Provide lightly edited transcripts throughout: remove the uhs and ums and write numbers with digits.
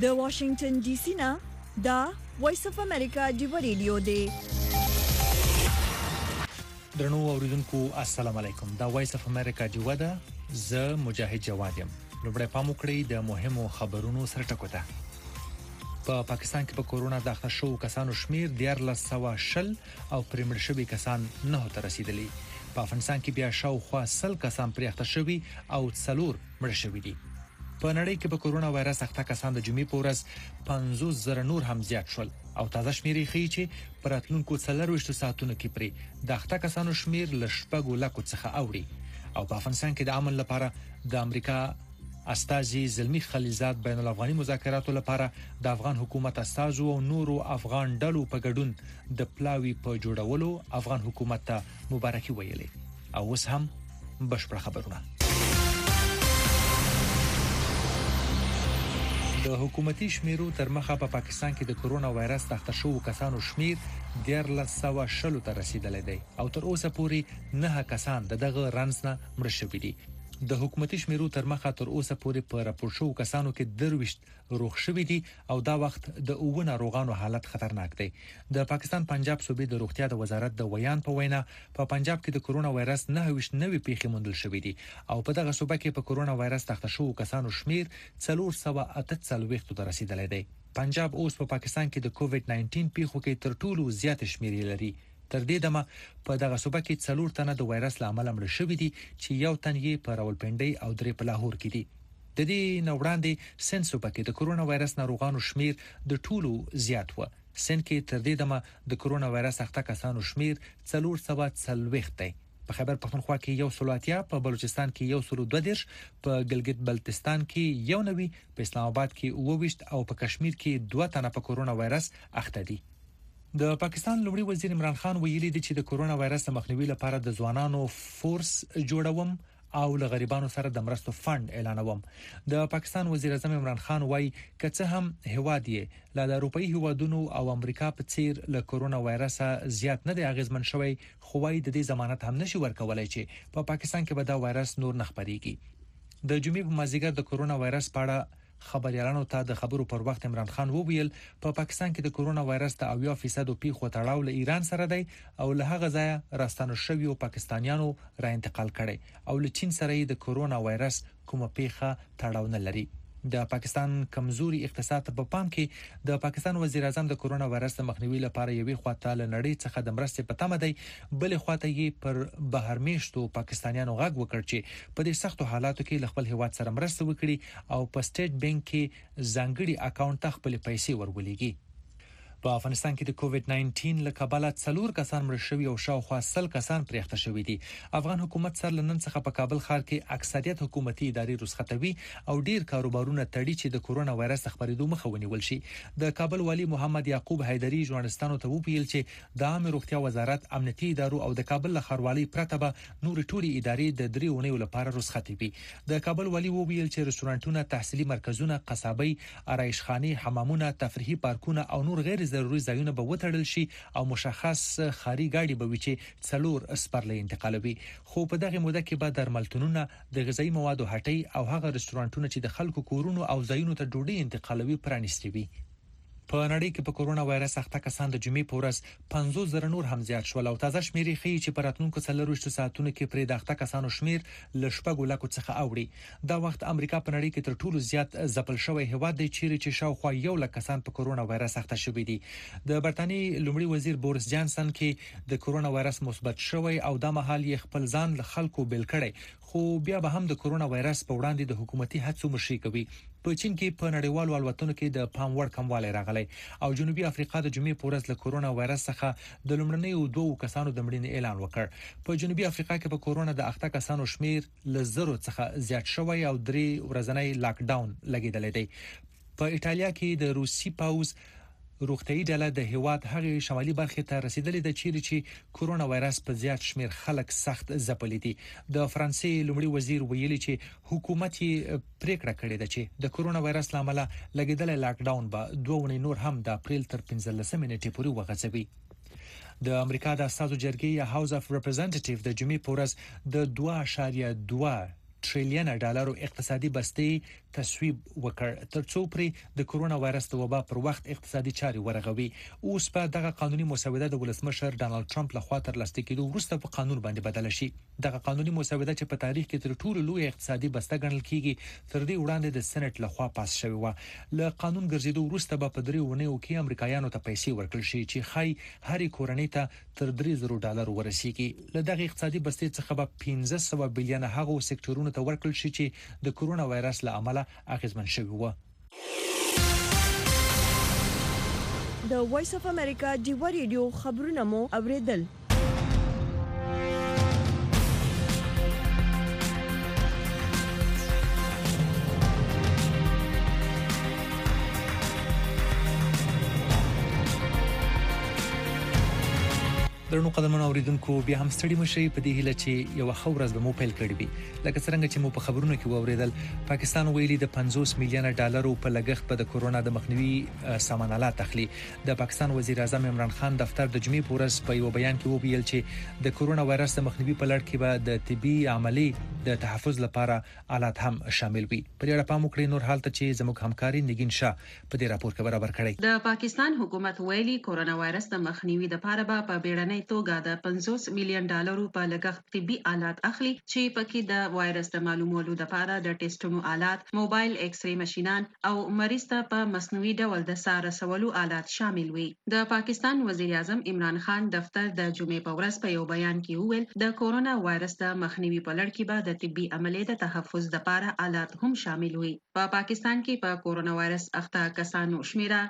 د واشنگټن ډي سي نه دا وایس اف امریکا دی ریډیو دی. درنو اوریدونکو السلام علیکم. دا وایس اف امریکا دی ودا ز مجاهد جواد یم. لومړی پام وکړئ د مهمو خبرونو سره ټکوته. په پاکستان کې په کورونا د اخته شو کسانو شمیر 1420 او پرمړ شوي کسان نه ته رسیدلی. په افغانستان کې بیا شاوخوا 100 کسان پرې اخته شوي او 4 مړ شوي دي. په نړۍ کې په کورونا وایرس اخته کسان د جمعې په ورځ 50000 نور هم زیات شول او تازه شمیرې ښیي چې په راتلونکو 24 ساعتونو کې پرې د اخته کسانو شمیر ل 10 لکو څخه اوړي. او په افغانستان کې د عمل لپاره د امریکا استازي زلمی خلیلزاد بین الافغاني مذاکراتو لپاره د افغان حکومت استازو او نورو افغان ډلو په ګډون د پلاوی په جوړولو افغان حکومت ته مبارکي ویلې. او اوس هم بشپړ خبرونه. د حکومتي شمیرو تر مخه په پاکستان کې د کورونا وایرس اخته شو کسانو شمیر 1420 ته رسیدلی دی او تر اوسه پورې 9 کسان دغه رنځ نه مړ شوي دي. د حکومتي شمیرو تر مخه تر اوسه پورې په راپور شو کسانو کې 22 روغ شوي دي او دا وخت د 9 ناروغانو حالت خطرناک دی. د پاکستان پنجاب صوبې د روغتیا د وزارت د ویان په وینا په پنجاب کې د کورونا وایرس 29 نوې پیښې موندل شوې دي او په دغه صوبه کې په کورونا وایرس اخته شو کسانو شمیر 448 ته رسیدلی دی. پنجاب اوس په پاکستان کې د کووډ 19 پیښو کې تر ټولو زیات شمیرې لري. تر دې دمه په دغه صوبه کې 4 تنه د وایرس لامل مړ شوي دي چې یو تن یې په راولپنډي او درې په لاهور کې دي. د دې نو وړاندې سن صوبه کې د کورونا وایرس ناروغانو شمیر د ټولو زیات و. سن کې تر دې دمه د کورونا وایرس اخته کسانو شمیر 440 دی. په خیبر پختونخوا کې 180، په بلوچستان کې 122، په ګلګت بلتستان کې 19، په اسلام آباد کې 22 او په کشمیر کې 2 تنه په کورونا وایرس اخته دي. د پاکستان لومړي وزیر عمران خان ویلي دی چې د کورونا وایرس مخنیوي لپاره د ځوانانو فورس جوړوم او له غریبانو سره د مرستو فند اعلانوم. د پاکستان وزیر اعظم عمران خان وایي کڅه هم هواد یې له اروپאי هوادونو او امریکا په څیر له کورونا وایرس زیات نه دی اغیزمن شوی، خو وايي د دې ضمانت هم نشي ورکولای چې په پاکستان کې به دا وایرس نور نه خپريږي. د جمعې په مازیګر د کورونا وایرس په اړه خبريالانو ته د خبرو پر وخت عمران خان وویل په پاکستان کې د کورونا وایرس ته 80% پیښو تړاو له ایران سره دی او له هغه ځایه راستانو شوی او پاکستانیانو را انتقال کړي او له چین سره د کورونا وایرس کومه پیښه تړاو نه لري. د پاکستان کمزوري اقتصاد په پام کې د پاکستان وزیر اعظم د کورونا وایرس مخنیوي لپاره یوې خواته له نړۍ څخه د مرستې په تمه دی، بل خواته یې پر بهر میشتو پاکستانیانو غږ وکړ چې په دې سختو حالاتو کې له خپل هیواد سره مرسته وکړي او په سټیټ بانک کې ځانګړي اکاونټ ته خپل پیسې ورولېږي. په افغانستان کې د کووډ 19 له کبله 4 کسان مړ شوي او شاوخوا 100 کسان پرې اخته شوي دي. افغان حکومت سره لنن څخه په کابل ښار کې اکثریت حکومتي ادارې رخصتوي او ډیر کاروبارونه تړي چې د کورونا وایرس خبرېدو مخه ونیول شي. د کابل والی محمد یعقوب حیدری ژورنالستانو ته ویل چې د عامه روغتیا وزارت، امنیتي ادارو او د کابل ښاروالۍ پرته به نور ټولي ادارې د 3 اونیو لپاره رخصتوي. د کابل والی ویل چې رستورانټونه، تحصیلي مرکزونه، قصابۍ، آرایشخانې، حمامونه، تفریحي پارکونه او نور غیر ضروري ځایونه به وتړل شي او مشخص خاري گاډي به وي چې 4 سپرلې انتقالوي. خو په دغه موده کې به درملتونونه، د غذایی موادو هټۍ او هغه رستورانټونه چې د خلکو کورونو او ځایونو ته ډوډۍ انتقالوي پرانیستي وي. په نړۍ کې په کورونا وایرس اخته کسان د جمعې په ورځ 50000 نور هم زیات شول او تازه شمیرې ښیي چې په راتلونکو 24 ساعتونو کې پرې د اخته کسانو شمیر ل 10 لکو څخه اوړي. دا وخت امریکا په نړۍ کې تر ټولو زیات ځپل شوی هیواد دی چې شاوخوا 1 لک کسان په کورونا وایرس اخته شوي دي. د برتانیې لومړي وزیر بوریس جانسن کې د کورونا وایرس مثبت شوی او د مهال یې خپل ځان له خلکو بیل کړي، خو بیا به هم د کورونا وایرس په وړاندې د حکومتي هڅو مشري کوي. په چین کې په نړیوالو الوتنو کې د پام وړ کموالی راغلی او جنوبي افریقا د جمعې په ورځ له کورونا وایرس څخه د لومړنیو 2 کسانو د مړینې اعلان وکړ. په جنوبي افریقا کې په کورونا د اخته کسانو شمیر ل 0 څخه زیات شوی او 3 ورځنی لاک ډاون لګیدل دی. په ایټالیا کې د روسي پاوز روغتيایي ډله د هیواد هغه شمالي برخې ته رسیدلې ده چې کورونا وایرس په زیات شمیر خلک سخت ځپلي دي. د فرانسې لومړي وزیر ویلي چې حکومت یې پریکړه کړې ده چې د کورونا وایرس لامل لګیدل لاک ډاون به 2 ونې نور هم د اپریل تر 15 نیټې پورې وغځوي. د امریکا د استازو جرګې یا هاوس اف ریپرزنټیټیو د جمعې په ورځ د 2.2 ټریلیون ډالرو اقتصادي بستې تصویب وکړ ترڅو پرې د کورونا وایرس د وبا پر وخت اقتصادي چاري ورغوي. اوس په دغه قانوني مسوده د ولسمشر ډانلډ ټرمپ لخوا تر لاسلیک کېدو وروسته په قانون باندې بدل شي. دغه قانوني مسوده چې په تاریخ کې تر ټولو لوی اقتصادي بسته ګڼل کیږي تر دې وړاندې د سېنات لخوا پاس شوی و. له قانون ګرځېدو وروسته به په 3 ونیو کې امریکایانو ته پیسې ورکړل شي چې خای هرې کورنۍ ته تر $3,000 ورسیږي. له دغه اقتصادي بستې څخه به 1500 بلین هغو سکتورونو ته ورکړل شي چې د کورونا وایرس له امله اغیزمن شوي و. د وایس اف امریکا ډیوا ریډیو خبرونه مو اوریدل. درنو قدرمنو اوریدونکو بیا هم ستړي مشي په دې هیله چې یو خورز به مو پیل کړی وي. لکه څنګه چې مو په خبرونو کې ووریدل پاکستان ویلي د $50 میلیون په لګښت په د کورونا د مخنیوي سامانالات اخلي. د پاکستان وزیر اعظم عمران خان دفتر د جمعې په ورځ په یو بیان کې وویل چې د کورونا وایرس د مخنیوي په لړ کې به د طبي عملي د تحفظ لپاره آلات هم شامل وي. په اړه پام وکړئ نور حالت چې زموږ همکاري نگین شاه په دې راپور کې برابر کړی. د پاکستان حکومت ویلي کورونا وایرس د مخنیوي لپاره په بیړنۍ توګه د $50 میلیون په لګښت طبي آلات اخلي چې پکې د وایرس د معلومولو لپاره د ټیسټونو آلات، موبایل ایکس ری ماشينان او مریض ته په مصنوعي ډول د سار رسولو آلات شامل وي. د پاکستان وزیر اعظم عمران خان دفتر د جمعې په ورځ په یو بیان کې وویل د کورونا وایرس د مخنیوي په لړ کې به د طبي عملیې د تحفظ لپاره آلات هم شامل وي. په پاکستان کې په کورونا وایرس اخته کسانو شمیره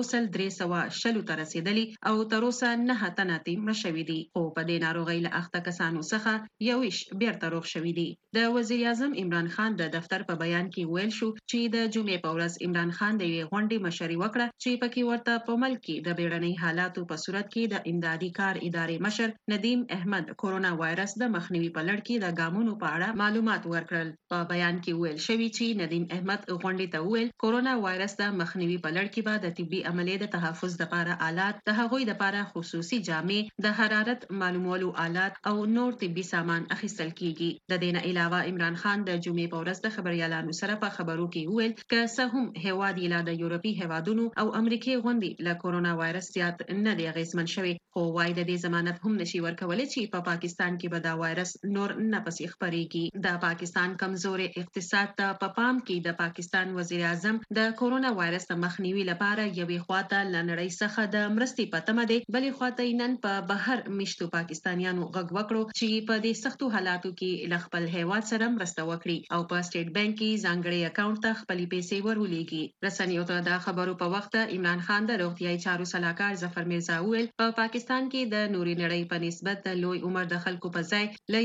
1300 ته رسیدلی او تر اوسه 9 تنه مړه شوي دي. او په دې ناروغۍ له اخته کسانو څخه 21 بیرته روغ شوي دي. د وزیر اعظم عمران خان د دفتر په بیان کې ویل شو چې د جمعې په ورځ عمران خان د یوې غونډې مشري وکړه چې پکې ورته په ملک کې د بیړنۍ حالاتو په صورت کې د امدادي کار ادارې مشر ندیم احمد کورونا وایرس د مخنیوي په لړ کې د ګامونو په اړه معلومات ورکړل. په بیان کې ویل شوی چې ندیم احمد غونډې ته ویل کورونا وایرس د مخنیوي په لړ کې به د طبي عملیې د تحفظ لپاره آلات، د هغوی لپاره خصوصي جامې، د حرارت معلومولو آلات او نور طبي سامان اخیستل کیږي. د دې نه علاوه عمران خان د جمعې په ورځ د خبريالانو سره په خبرو کې ویل که څه هم هیواد یې د یورپي هیوادونو او امریکای غونډې له کورونا وایرس زیات نه دی اغیزمن شوی، خو وايي د دې ضمانت هم نشي ورکولای چې په پاکستان کې به دا وایرس نور نه پسې خپريږي. د پاکستان کمزوري اقتصاد ته په پام کې د پاکستان وزیر اعظم د کورونا وایرس د مخنیوي لپاره یوې خواته لنړۍ څخه د مرستې پتمه دی، بلې خواته نن په بهر مشتو پاکستانیانو غږ وکړو چې په دې سختو حالاتو کې ل خپل هیواد سره مرسته وکړي او په سټیټ بانک کې ځانګړي اکاونټ ته خپل پیسې ورولېږي. رسنیو ته د خبرو په وخت عمران خان د روغتیاي چارو صلاحکار ظفر میرزا ویل په پاکستان کې د نوري نړۍ په نسبت د لوی عمر د خلکو په ځای ل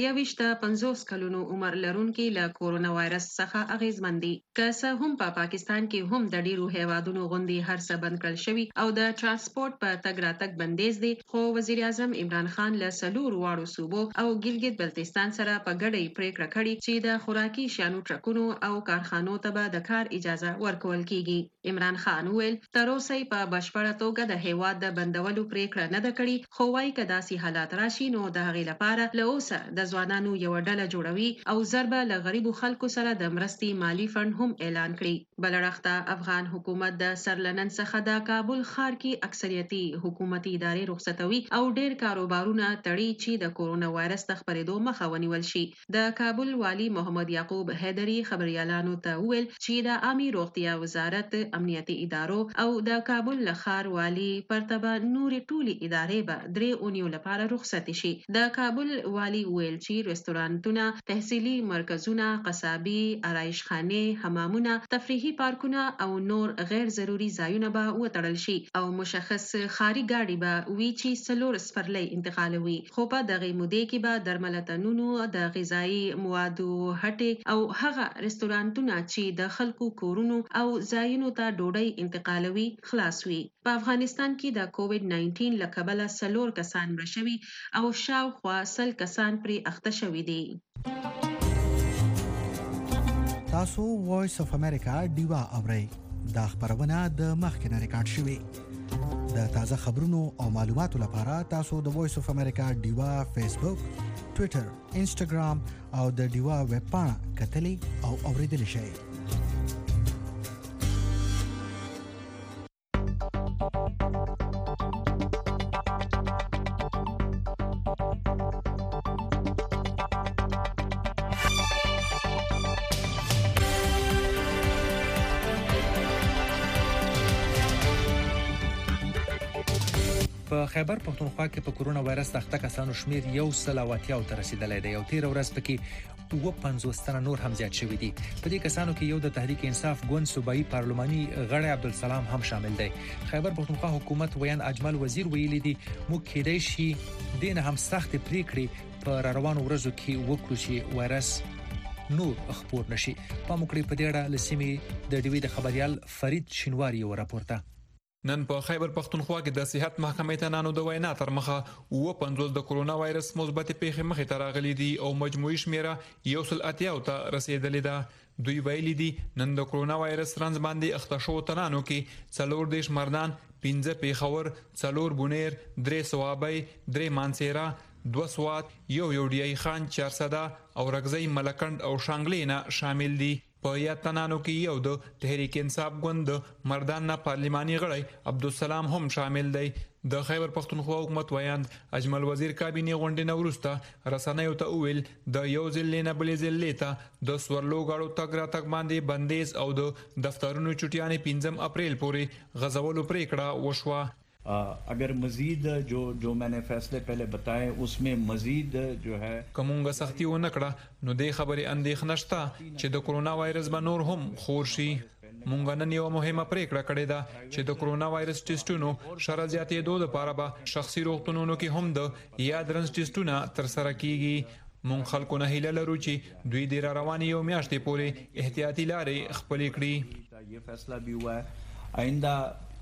50 کلونو عمر لرونکي له کورونا وایرس څخه اغیزمن دي. که څه هم په پاکستان کې هم د ډیرو هیوادونو غونډې هر څه بند کړل شوی او د ترانسپورت په تګ راتګ بندیز دي، خو وزیر اعظم عمران خان له سلور واړو صوبو او ګلګت بلتستان سره په ګډه پریکړه کړې چې د خوراکي شیانو ټرکونو او کارخانو ته به د کار اجازه ورکول کیږي. عمران خان ویل تر اوسه په بشپړه توګه د هیواد د بندولو پریکړه نه ده کړې، خو وايي که داسې حالات راشي نو د هغې لپاره له اوسه د ځوانانو یو ډله جوړوي او ضربه له غریبو خلکو سره د مرستې مالی فند هم اعلان کړي. بل اړخته افغان حکومت د سرلنن څخه د کابل ښار کې اکثریتي حکومتي ادارې رخصتوي او ډیر کاروبارونه تړي چې د کورونا وایرس د خپرېدو مخه ونیول شي. د کابل والی محمد یعقوب حیدری خبريالانو ته ویل چې د عامه روغتیا وزارت، امنیتي ادارو او د کابل لخر والی پرتبه نور ټولي ادارې به 3 اونیو لپاره رخصت شي. د کابل والی ویل چې رستورانتونه، تحصیلي مرکزونه، قصابي، آرایشخانه، حمامونه، تفریحي پارکونه او نور غیر ضروري ځایونه به وتړل شي او مشخص خاري ګاډي به وی چې سلور سپرلۍ انتقالوي. خو په دغه مودې کې به درملتنونو، د غذایی موادو هټې او هغه رستورانتونه چې د خلکو کورونو او ځایونو ته ډوډۍ انتقالوي خلاص وي. په افغانستان کې د کووډ 19 له کبله 4 کسان مړه شوي او شاوخوا 100 کسان پرې اخته شوي دي. تاسو وایس اف امریکا ډیوا اورئ. دا خبرونه د مخکنه ریکارډ شوې. د تازه خبرونو او معلوماتو لپاره تاسو د وایس اف امریکا ډیوا فیسبوک، ټوئیټر، انسټاګرام او د ډیوا ویب پاڼه کتلی او اوریدلی شئ. په خیبر پښتونخوا کې په کورونا وایرس اخته کسانو شمیر 180 ته رسیدلی دی. یو تیر ورځ پکې 50 تنه نور هم زیات شوي دي. په دې کسانو کې یو د تحریک انصاف ګوند صوبایي پارلماني غړی عبدالسلام هم شامل دی. خیبر پښتونخوا حکومت ویان اجمل وزیر ویلي دي موږ کېدای شي دینه هم سخت پریکړې په روانو ورځو کې وکړو چې وایرس نور خپور نشي. په موکړې په دې اړه لسیمې د ډیوی د خبريال فرید شینواری یو راپورته. نن په خیبر پښتونخوا کې د صحت محکمې ته نانو د وینا تر مخه 50 د کورونا وایرس مثبت پیښې مخې ته راغلي دي او مجموعي شمیره 180 ته رسیدلې ده. دوی ویلي دي نن د کورونا وایرس رنځ باندې اخته شو تنانو کې 40 مردان، 15 پیښور، 4 بونیر، 3 سوابي، 3 مانسيرا، 2 سوات، یو ډیای خان، 400 او رغزی ملکند او شانګلینا شامل دي. په یا تنانو کې یو د تحریک انصاف ګوند مردان نه پارلماني غړی عبدالسلام هم شامل دی. د خیبر پښتونخوا حکومت ویاند اجمل وزیر کابینه غونډې نه وروسته رسنیو ته ویل د یو ځل نه بلې ځل ته د سورلو غاړو تګ را تګ باندې بندیز او د دفترونو چټیانې 15 اپریل پورې غزولو پریکړه وشوه. अगर मजीद जो मैंने फैसले पहले बताए उसमें मजीद जो है کومه سختي و نکړه نو د خبرې اندېښنه شته چې د کورونا وایرس به نور هم خور شي. مونږ نن یو مهمه پریکړه کړې ده چې د کورونا وایرس ټیسټونو شر زیاتې دوه لپاره به شخصي روغتونونو کې هم د یادرنس ټیسټونه تر سره کیږي. مونږ خلکو نه هیله لرو چې دوی د رواني یو میاشتې پورې احتیاطي لارې خپل کړي. ये फैसला भी हुआ है आइंदा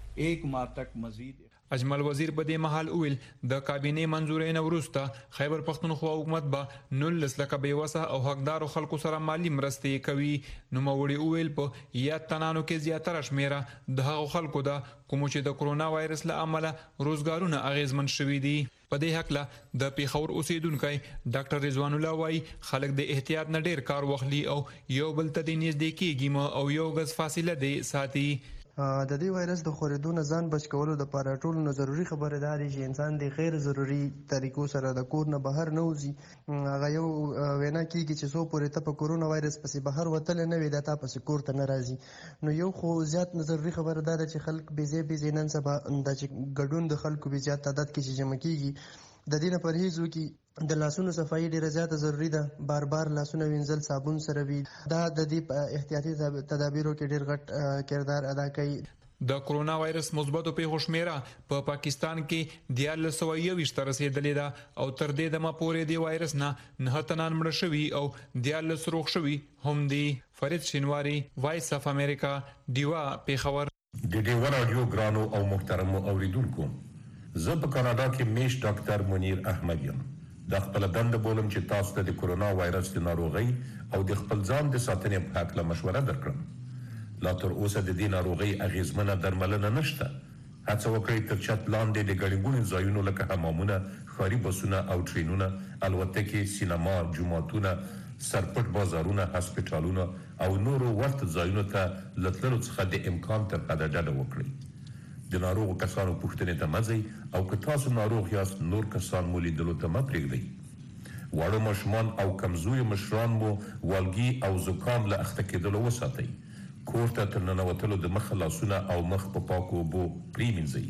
1 माह तक मजीद. اجمل وزیر په دې محل ویل د کابینه منزورې نه وروسته خیبر پښتونخوا حکومت به 19 لکه بیوسه او حقدار خلکو سره مالی مرستې کوي. نو موړي ویل په یا تنانو کې زیاتره شمیره د هغو خلکو ده کوم چې د کورونا وایرس له امله روزګارونه اغیزمن شوي دي. په دې حق له د پیښور اوسیدونکو ډاکټر رضوان الله وايي خلک د احتیاط نه ډیر کار واخلي او یو بل ته د نږدې کېږي او یو غز فاصله دی ساتي. د دې وایرس د خورېدو نه ځان بچ کولو لپاره ټولو نه ضروري خبره ده چې انسان د غیر ضروري طریقو سره د کور نه بهر نه وځي. هغه یو وینا کیږي چې څو پورې ته په کورونا وایرس پسې بهر وتل نه وي د تا پسې کور ته نه راځي. نو یو خو زیات ضروري خبره ده چې خلک بيزي نن سبا د ګډون د خلکو به زیات تعداد کې جمع کیږي. د دې نه پرهیز وکړي. د لاسونو صفایي ډیره زیاته ضروری ده. بار لاسونه وینځل صابون سره وي. دا د دې احتیاطي تدابیرو کې ډیر غټ کردار ادا کوي. د کورونا وایرس مثبتو پیښو شمیره په پاکستان کې 1921 ته رسیدلې ده او تر دې دمه پورې د وایرس نه 9 تنان مړ شوي او 14 روغ شوي هم دي. فرید شینواری، وایس اف امریکا، ډیوا پیښور. د ډیوا رادیو ګرانو او محترمو اوریدونکو، زه په کاناډا کې میش ډاکټر منیر احمد یم. د خپل دند بولم چې تاسو ته د کورونا وایرس د ناروغي او د خپل ځان د ساتنې په اړه مشوره درکړم. لا تر اوسه د دې ناروغي اغیزمنه درملنه نشته. هڅه وکړئ تر چت لاندې د ګڼګونو ځایونو لکه حمامونه، ښاري بسونه او ټرینونه، الوتکې، سینما، جوماتونه، سرپټ بازارونه، هسپتالونه او نورو ورته ځایونو ته له تللو څخه د امکان تر حده ډډه وکړئ. د ناروغو کسانو پوښتنې ته مه ځئ او که تاسو ناروغ یاست نور کسان مو لیدلو ته مه پرېږدئ. واړه ماشومان او کمزوري مشران مو والګي او زکام له اخته کېدلو وساتئ. کور ته تر ننوتلو د مخ لاسونه او مخ په پاکو اوبو پرېمینځئ.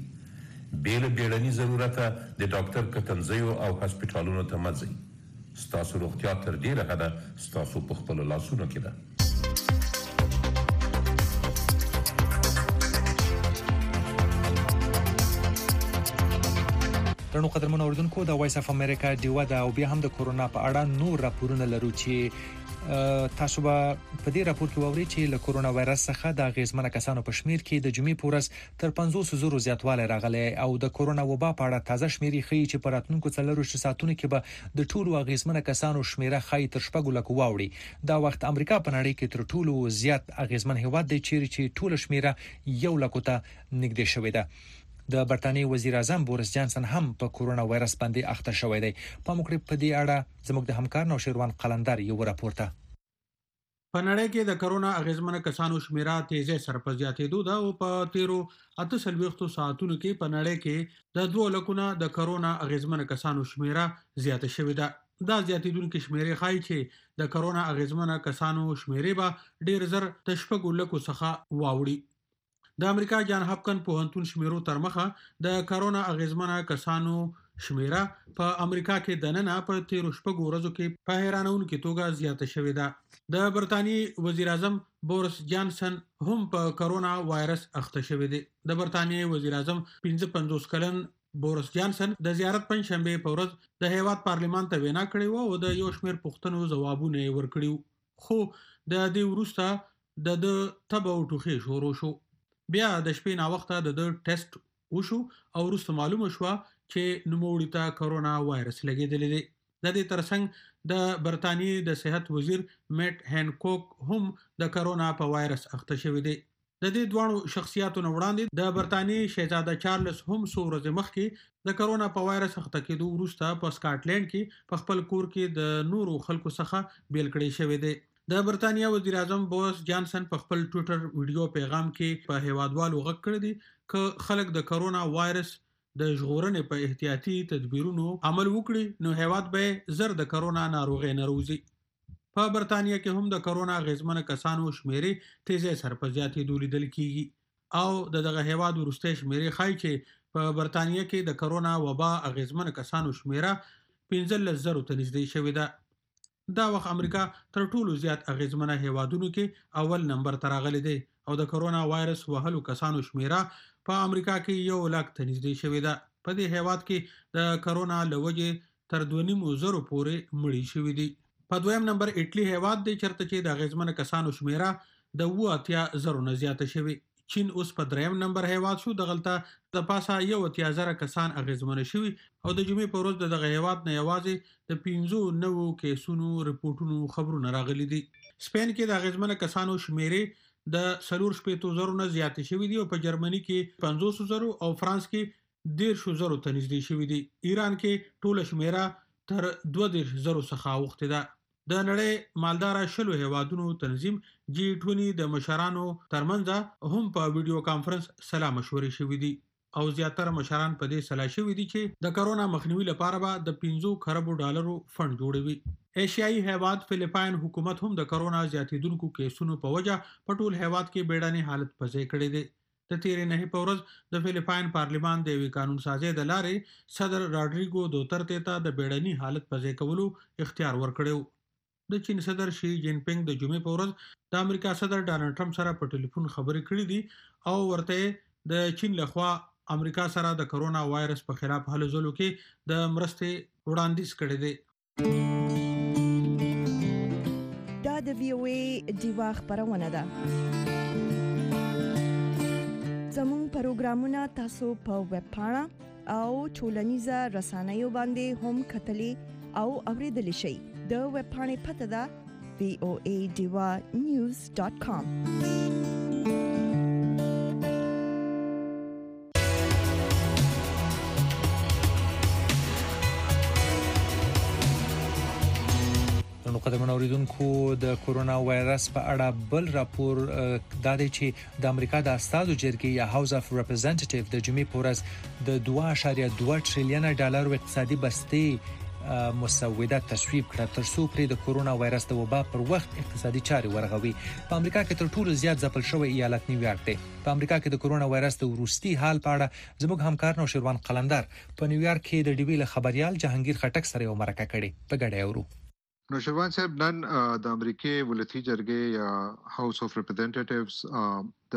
بې له بیړني ضرورته د ډاکټر کتنځیو او هسپتالونو ته مه ځئ. ستاسو روغتیا تر ډېره حده ستاسو په خپلو لاسونو کې ده. درنو قدرمنو اوریدونکو، د وایس اف امریکا ډیوا دا او بیا هم د کورونا په اړه نور راپورونه لرو چې تاسو به په دې راپور کې وورئ چې له کورونا وایرس څخه د غیزمنه کسانو په شمیر کې د جمعې پورس تر 500 زیاتوالی راغلی او د کورونا وبا په اړه تازه شمیرې ښیي چې په راتلونکو 4 ساعتونو کې به د ټولو غیزمنه کسانو شمیره ښایي تر 6 لکو واوړي. دا وخت امریکا په نړۍ کې تر ټولو زیات غیزمن هیواد دی چې ټوله شمیره 1 لکو ته نږدې شوې ده. د برتانیې وزیر اعظم بوریس جانسن هم په کورونا وایرس باندې اخته شوی دی. په موږ په دې اړه زموږ د همکار نوشیروان قلندر یو راپورته. په نړۍ کې د کرونا اغیزمنه کسانو شمیره تیزی سره په زیاتېدو ده او په تیرو 48 ساعتونو کې په نړۍ کې د 2 لکونه د کرونا اغیزمنه کسانو شمیره زیاته شوې ده. دا زیاتېدونکو شمیرې ښایي چې د کرونا اغیزمنه کسانو شمیرې به ډیر زر د 6 لکو څخه واوړي. د امریکا جان هاپکن پوهنتون شمیرو تر مخه د کرونا اغیزمنه کسانو شمیره په امریکا کې د نن په 13 ورځو کې په حیرانونکو توګه زیاته شوې ده. د برتانیې وزیر اعظم بوریس جانسن هم په کرونا وایرس اخته شوی دی. د برتانیې وزیر اعظم 55 کلن بوریس جانسن د زیارت پنځشنبه په ورځ د هیواد پارلیمان ته وینا کړې و او د یو شمېر پوښتنو ځوابونه ورکړي، خو د دې وروسته د تبه او ټوخي شروع شو. بیا د شپې نا وخته د ټیسټ وشو او وروسته معلومه شو چې نوموړي ته کرونا وایرس لګیدلی دی. د دې ترڅنګ د برتانیې د صحت وزیر میټ هینکوک هم د کرونا په وایرس اخته شوی دی. د دې دوه شخصیتونو وړاندې د برتانیې شهزاده چارلز هم څو ورځې مخکې د کرونا په وایرس اخته کېدو وروسته په سکاټلند کې په خپل کور کې د نورو خلکو څخه بیل کړی شوی دی. د برتانیا وزیر اعظم بوریس جانسن په خپل ټوئیټر ویډیو پیغام کې په هیوادوالو غږ کړی دی چې خلک د کرونا وایرس د ژغورنې په احتیاطي تدبیرونو عمل وکړي نو هیواد به زر د کرونا ناروغي نه روزي. په برتانیا کې هم د کرونا غیزمنه کسانو شمیرې تیزی سره په زیاتېدو لیدل کیږي او دغه هیواد وروستۍ شمیرې ښایي چې په برتانیا کې د کرونا وبا غیزمنه کسانو شمیره 15,000 ته نږدې شوې ده. دا وخت امریکا تر ټولو زیات غیزمنه هیوادونو کې اول نمبر ته راغلی دی او د کرونا وایرس وهلو کسانو شمیره په امریکا کې 1 لک ته نږدې شوې ده. په دې هیواد کې د کرونا لوجې تر 2.5 پورې مړي شوې دي. په دویم نمبر ایټلی هیواد دی چرته چې د غیزمنه کسانو شمیره د 80,000 نه زیاته شوی. چین اوس په دریم نمبر هیواد شو، د غلطه د پاسه 80,000 کسان غیزمنه شوی او د جمعې په ورځ دغه هیواد نه یوازې د 15 کیسونو رپورټونو خبرونه راغلي دي. سپین کې د غیزمنه کسانو شمیره د 4,000 نه زیاتې شوی دي او په جرمني کې 50,000 او فرانس کې 13,000 ته نږدې شوی دي. ایران کې ټوله شمیره تر 22,000 څخه اوښتې ده. د نړۍ مالدار شلو هیوادونو تنظیم G20 د مشرانو ترمنځ هم په ویډیو کانفرنس سلا مشورې شوې دي او زیاتره مشران په دې سلا شوې دي چې د کرونا مخنیوي لپاره به د 5 خربو ډالرو فند جوړوي. ایشیایي هیواد فلیپاین حکومت هم د کرونا زیاتېدونکو کیسونو په وجه په ټول هیواد کې بیړنی حالت پځې کړی دی. د تیرې نه په ورځ د فلیپاین پارلیمان د یوې قانون سازي د لارې صدر راډریګو دوترته ته د بیړنی حالت پځې کولو اختیار ورکړو. د چین صدر شي جین پینګ د جمعې په ورځ د امریکا صدر ډانلډ ټرمپ سره په ټلیفون خبرې کړې دي او ورته د چین لخوا امریکا سره د کرونا وایرس په خلاف هلو ځلو کې د مرستې وړاندیز کړی دی. دا د VOA دیوا خبرونه ده. زموږ پروګرامونه تاسو په ویب پاڼه او ټولنیزه رسنیو باندې هم کتلی او اوریدلی شئ. د ویب پاڼې پته ده voadiva.news.com. نو قدرمن اوریدونکو د کرونا وایرس په اړه بل راپور دا دی چې د امریکا د استازو جرګې یا هاوس اف ریپرزنټیټیو د جمعې په ورځ د 2.2 ټریلیون ډالر اقتصادي بستې مسوده تصویب کړه تر څو پرې د کرونا وایرس د وبا پر وخت اقتصادي چارې ورغوي. په امریکا کې تر ټولو زیات ځپل شوی ایالت نیویارک دی. په امریکا کې د کرونا وایرس د وروستي حال په اړه زموږ همکار نوشیروان قلندر په نیویارک کې د ډیوی له خبريال جهانگیر خټک سره یو مرکه کړې. په ګډه اورو. نوشیروان صاحب، نن د امریکای ولسی جرګې یا هاوس اف ریپرزنټیټیوز د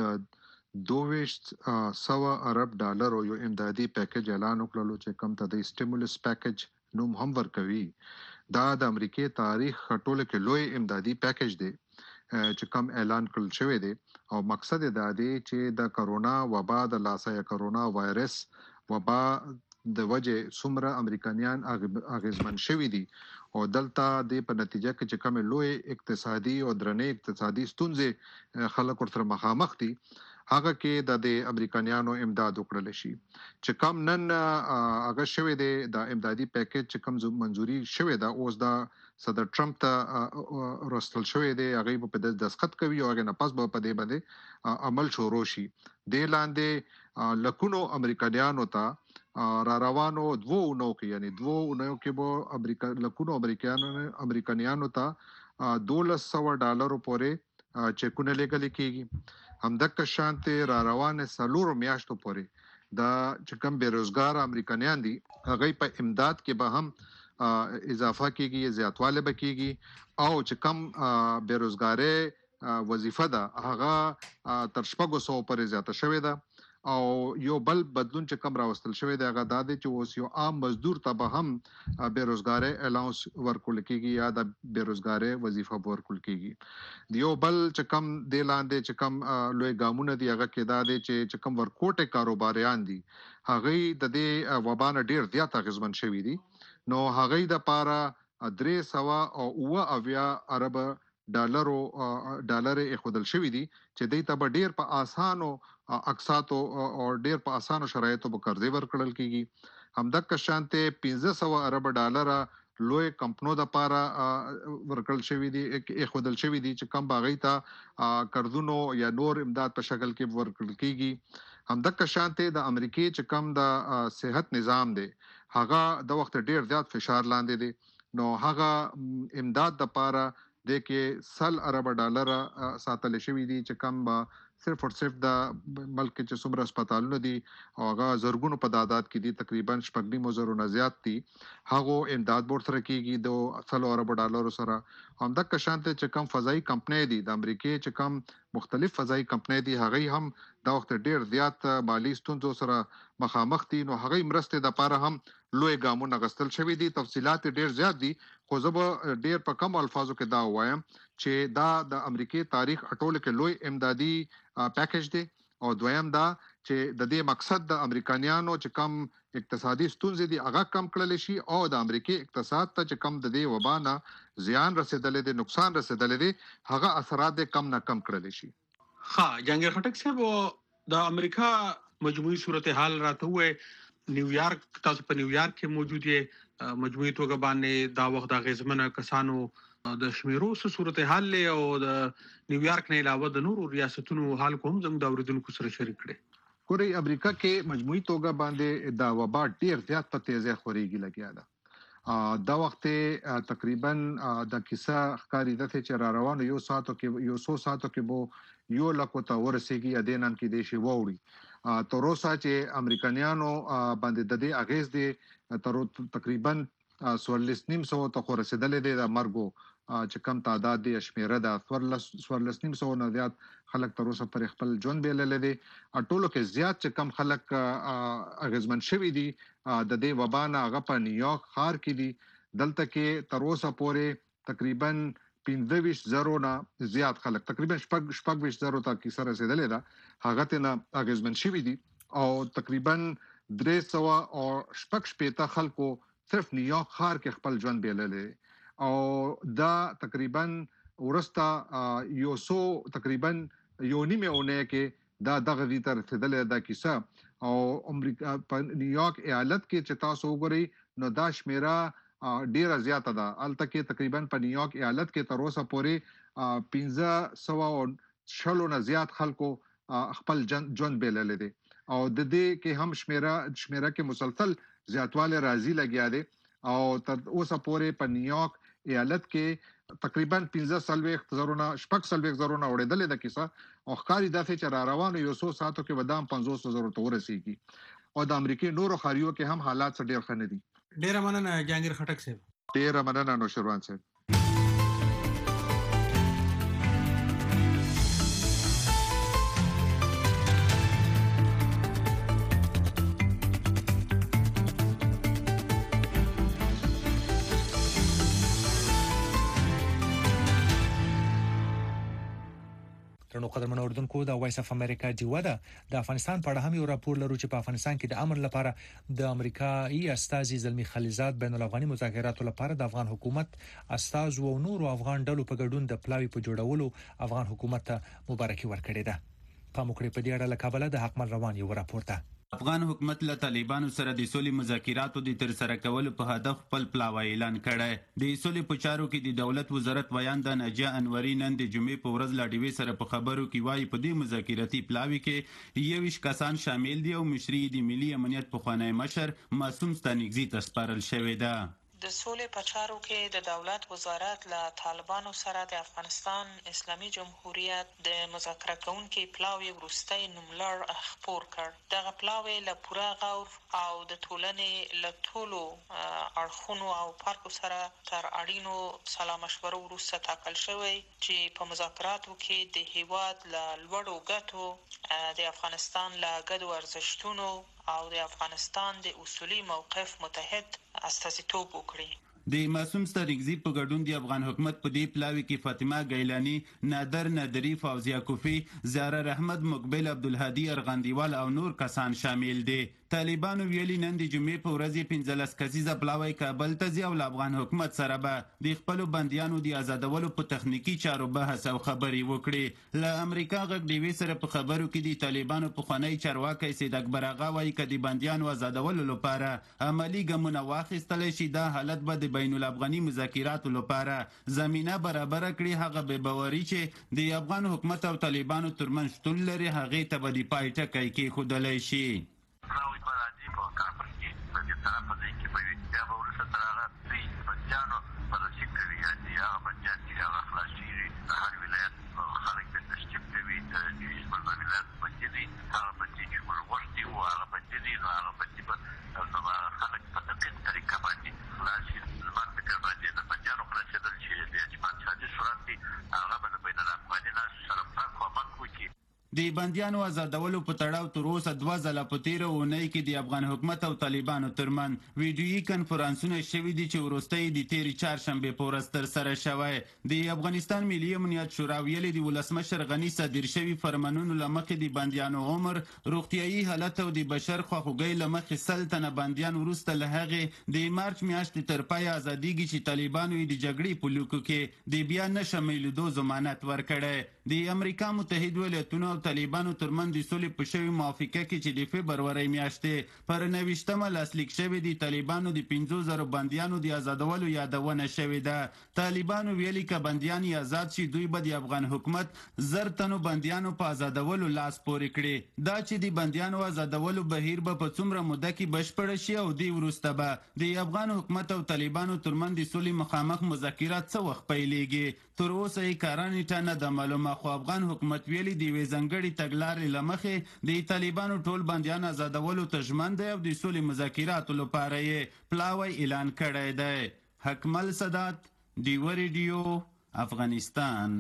2.2 ارب ډالر یو امدادي پیکیج اعلان وکړ چې کوم ته د سټیمولس پیکیج نوم هم ورکوي. دا د امریکای تاریخ ټوله کې لوی امدادي پیکیج دی چې کوم اعلان کړل شوی دی او مقصد دا دی چې د کرونا وبا د لاسه کرونا وایرس وبا د وجه څومره امریکایان اغیزمن شوی دي او دلته د په نتیجه کې چې کوم لوی اقتصادي او درنې اقتصادي ستونزې خلک ورته مخامخ دي هغه کې د امریکایانو امداد وکړل شي چې کم نن هغه شوی دی د امدادي پیکیج چې کم منزوري شوی دا اوس د صدر ټرمپ ته رسل شوی دی هغه په دستخط کوي او هغه نه پس به په دې باندې عمل شروع شي د لاندې لکونو امریکایانو ته را روانو 2 اونو کې یعنی 2 اونو کې به لکونو امریکایانو ته $1200 پورې چیکونه لګل کیږي همدغه شانته را روانه سلور میاشتو پورې دا چې کوم بیروزګار امریکایان دي هغه په امداد کې به هم اضافه کیږي زیاتواله بکیږي او چې کم بیروزګاری وظیفه ده هغه تر 600 پورې زیاته شوې ده او یو بل بدلون چې کم راوستل شوی دی هغه د دې چې اوس یو عام مزدور ته به هم بیروزګاری الاونس ورکول کیږي یا د بیروزګاری وظیفه ورکول کیږي دیو بل چې کم د لاندې چې کم لوی ګامونه دی هغه کې دا دی چې کم ورکوټه کاروباریان دي هغه د دې وبانه ډیر زیات غزمن شوی دي نو هغه د پاره 300 ارب ډالر خودل شوی دي چې دوی ته ډیر په اسانو اقساطو او ډیر په اسانو شرایطو به قرضې ورکړل کیږي همدغه شانته 1500 ارب ډالر لوی کمپنو د پاره ورکړل شوی دي خودل شوی دي چې کم باغی ته قرضونو یا نور امداد په شکل کې ورکړل کیږي همدغه شانته د امریکای چې کم د صحت نظام دی هغه د وخت ډیر زیات فشار لاندې دي نو هغه امداد د پاره د کې 100 ارب ډالر ساتل شوی دي چې کم به صرف او صرف د ملک چې څومره هسپتالونه دي او هغه زرګونو په تعداد کې دي تقریبا 9.5 نه زیات دي هغه امداد بورت سره کیږي د 100 ارب ډالر سره همدغه شانته چې کم فضائي کمپنۍ دي د امریکای چې کم مختلف فضائي کمپنۍ دي هغه هم د وخت ډیر زیات مالی ستونزو سره مخامخ دي نو هغه مرسته د لپاره هم لوی ګامونه غستل شوی دي تفصيلات ډیر زیات دي خو زه ډیر په کم الفاظو کې دا وایم چې دا د امریکای تاریخ اټول کې لوی امدادي پیکیج دی او دویم دا چې د دې مقصد د امریکایانو چې کم اقتصادي ستونزې دي هغه کم کړل شي او د امریکای اقتصاد ته چې کم د دې وبانه زیان رسیدلې دي نقصان رسیدلې دي هغه اثرات کم نه کم کړل شي ها جنګ خټک صاحب د امریکا مجموعي صورتحال راته وې نیویارک تاسو په نیویارک کې موجود یې مجموعي توګه باندې دا وخت د غزمنه کسانو د شمیرو صورتحال له او د نیویارک نه علاوه د نورو ریاستونو حال کوم زموږ د اوریدونکو سره شریک کړي کوري امریکا کې مجموعي توګه باندې دا وبا ډیر زیات په تیزه خوريږي لګیا ده دا وخت تقریبا د کیسه ښکاری د چې را روانو یو ساعتو کې بو یو لکو ته ورسېږي ادینان کې دیشي ووري تر اوسه چې امریکایانو باندې د دې اغیز دي تر تقریبا 14.5 ته رسیدلې دي د مرګو چې کم تعداد دي شمیره د 14.5 نه زیات خلک تر اوسه پر خپل ژوند بیلل دي ټولو کې زیات چې کم خلک اغیزمن شوی دي د دې وبانه هغه په نیویارک ښار کې دي دلته کې تر اوسه پورې تقریبا 15,000 نه زیات خلک تقریبا 15,000 ته کې سره رسیدلې ده هغه ته نه اغیزمن شوی دي او تقریبا 300 او 15 خلکو صرف نیویارک ښار کې خپل ژوند بیلل او دا تقریبا ورستا یو تقریبا یو نیمه اونۍ کې دا دغه دي تر رسیدلې ده کیسه او امریکا په نیویارک ایالت کې چې تاسو وګورئ نو دا شمیره ډیره زیاته ده الته کې تقریبا په نیویارک ایالت کې تر اوسه پورې 1500 نه زیات خلکو خپل ژوند بیلل دي او د دې کې هم شمیره کې مسلسل زیاتواله راځي لګیا دي او تر اوسه پورې په نیویارک ایالت کې تقریبا 15,000 نه 15,000 نه وړېدلې ده کیسه او ښکاری داسې چې را روانو یو څو ساعتو کې ودام 50,000 ته ورسیږي او د امریکای نورو خاریو کې هم حالات ډېر ښه نه دي ډېر مننه جهانگیر خټک صاحب ډېر مننه نوشروان صاحب نو قدرمن اوردونکو د وایس اف امریکا دیوه ده د افغانستان په اړه هم یو راپور لرو چې په افغانستان کې د امن لپاره د امریکایي استازي زلمی خلیزات بین الافغاني مذاکراتو لپاره د افغان حکومت استاز او نورو افغان ډلو په ګډون د پلاوی په جوړولو افغان حکومت ته مبارکي ورکړې ده موکړه په دې اړه له کابل د حقمل روان یو راپورته. افغان حکومت له طالبانو سره د سولې مذاکراتو د ترسره کولو په هدف خپل پلاوی اعلان کړی. د سولې په چارو کې د دولت وزارت ویانده نجیه انوري نن د جمعې په ورځ له ډیوې سره په خبرو کې وایي په دې مذاکراتي پلاوي کې 21 کسان شامل دي او مشري د ملي امنیت پخوانی مشر معصوم ستانکزي ته سپارل شوې ده. د سولې په چارو کې د دولت وزارت له طالبانو سره د افغانستان اسلامي جمهوریت د مذاکره کوونکي پلاوی وروستی نوملړ خپور کړ. دغه پلاوی له پوره غور او د ټولنې له ټولو اړخونو او پارکو سره تر اړینو سلا مشورو وروسته ټاکل شوی چې په مذاکراتو کې د هیواد له لوړو ګټو د افغانستان له ګډو ارزښتونو او د افغانستان د اصولي موقف متحد استازیتوب وکړي. د معصوم ستانکزي په ګډون د افغان حکومت په دې پلاوي کې فاطمه ګیلانی، نادر نادری، فوزیه کوفی، زهره احمد، مقبل عبدالهادي ارغندیوال او نور کسان شامل دي. طالبانو ویلي نن د جمعې په ورځ 15 کسیزه پلاوی کابل ته ځي او له افغان حکومت سره به د خپلو بندیانو د آزادولو په تخنیکي چارو بحث او خبرې وکړي. له امریکا غږ ډیوې سره په خبرو کې د طالبانو پخوانی چارواکی سید اکبر اغا وایي که د بندیانو آزادولو لپاره عملی ګامونه واخیستلی شي دا حالت به د بین الافغاني مذاکراتو لپاره زمینه برابره کړي. هغه بې باوري چې د افغان حکومت او طالبانو ترمنځ شتون لري هغې ته به د پای ټکی کېښودلی شي. د بندیانو آزادولو په تړاو تر اوسه 2 ځله په تیره اونۍ کې د افغان حکومت او طالبانو ترمنځ ویډیویي کنفرانسونه شوي دي چې وروستی د تیرې چهارشنبې په ورځ ترسره شوی. د افغانستان ملي امنیت شورا ویلي د ولسمشر غني صادر شوي فرمانونو له مخې د بندیانو عمر، روغتیایي حالت او د بشر خواخوږۍ له مخې 100 تنه بندیان وروسته له هغې د مارچ میاشتې تر پایه ازادیږي چې طالبانو یې د جګړې په لوکو کې د بیا نه شمیلېدو ضمانت ورکړی. د امریکا متحد ایالتونو او طالبانو ترمنځ د سولې په شوې موافقه کې چې د فبرورۍ میاشتې پر 29مه لاسلیک شوې د طالبانو د 50,000 بندیانو د آزادولو یادونه شوې ده. طالبانو ویلي که بندیان آزاد شي دوی به د افغان حکومت 1000 تنو بندیانو په آزادولو لاس پورې کړي. دا چې د بندیانو آزادولو بهیر به په څومره موده کې بشپړ شي او د وروسته به د افغان حکومت او طالبانو ترمنځ د سولې مخامخ مذاکرات څه وخت پیلېږي تر اوسه یې کارانې ته نه ده معلومه. خو افغان حکومت ویلي د یوې ځانګړې تګلارې له مخې د طالبانو ټول بندیان آزادولو ته ژمن دی او د سولې مذاکراتو لپاره یې پلاوی اعلان کړی دی. حکمل سادات، ډیوه ریډیو، افغانستان.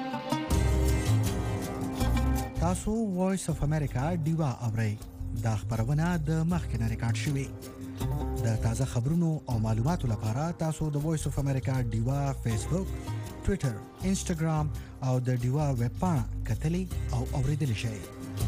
تاسو وایس اف امریکا ډیوا اورئ. دا خبرونه د مخکې نه ریکارډ شوې. د تازه خبرونو او معلوماتو لپاره تاسو د وایس اف امریکا ډیوا فیسبوک، ټویټر، انسټاګرام او د ډیوا ویب پاڼه کتلی او اوریدلی شئ.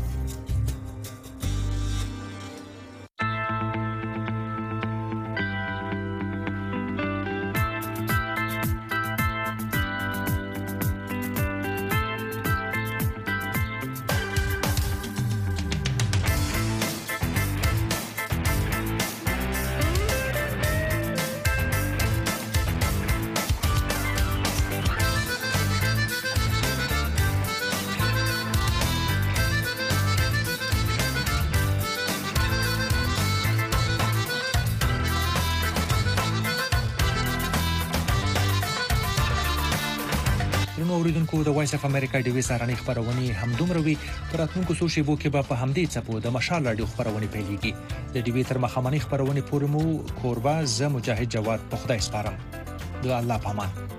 اوریدونکو د وایس اف امریکا ډیوی سارنې خبرونه همدومره وي. پر راتلونکو څو شیبو کې به په همدې څپو د مشال رادیو خبرونه پیلېږي. د ډیوی تر مخامنۍ خبرونه پورې مو کوربه زه مجاهد جواد په خدای سپارم. د الله پامان.